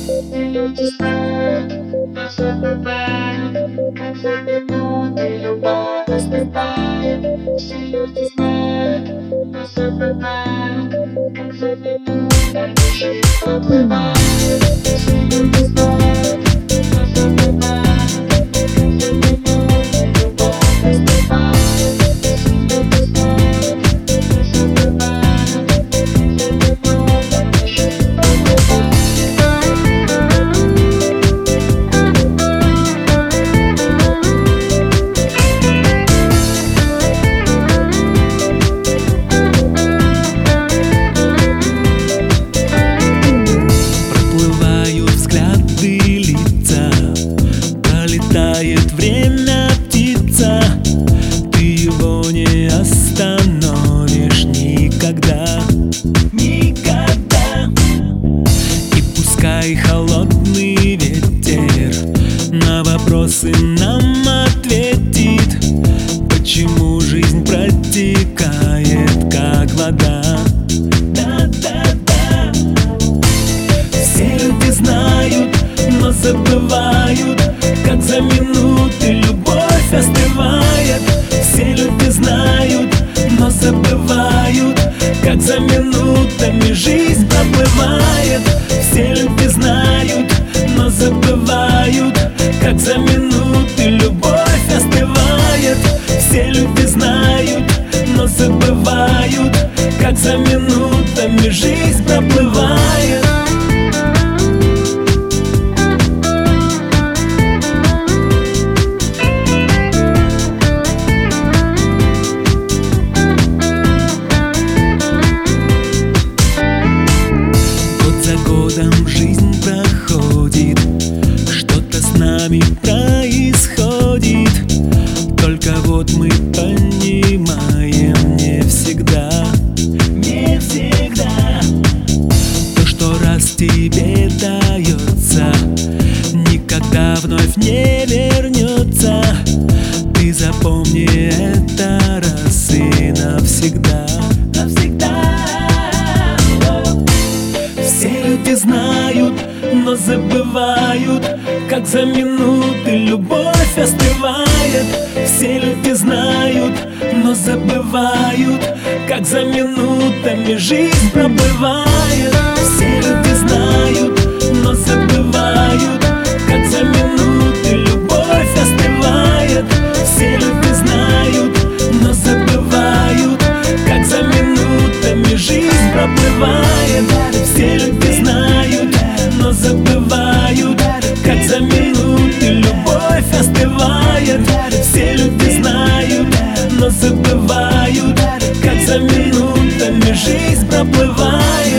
Люди знают, но забывают, как за минуты любовь наступает. Все люди знают, но забывают, как за минуты жизнь проплывает. Все люди знают, но забывают, как за минуты любовь наступает. Все люди знают, но забывают, как за минуты жизнь проплывает. Пролетает время, птица, ты его не остановишь никогда, никогда. И пускай холодный ветер на вопросы нам ответит, почему жизнь протекает, как вода. Да-да-да. Все люди знают, но забывают, как за минуты любовь остывает. Все люди знают, но забывают, как за минутами жизнь проплывает. Все люди знают, но забывают, как за минуты любовь остывает. Все люди знают, но забывают, как за минутами жизнь проплывает. Годом жизнь проходит, что-то с нами происходит. Только вот мы понимаем не всегда, не всегда. То, что раз тебе дается, никогда вновь не вернется. Ты запомни это раз и навсегда, навсегда. Все люди знают, но забывают, как за минуты любовь остывает. Все люди знают, но забывают, как за минутами жизнь проплывает. Все люди знают, но забывают, как за минуты любовь остывает. Все люди знают, но забывают, как за минутами жизнь проплывает. Все люди знают, но забывают, как за минуты любовь остывает. Все люди знают, но забывают, как за минутами жизнь проплывает.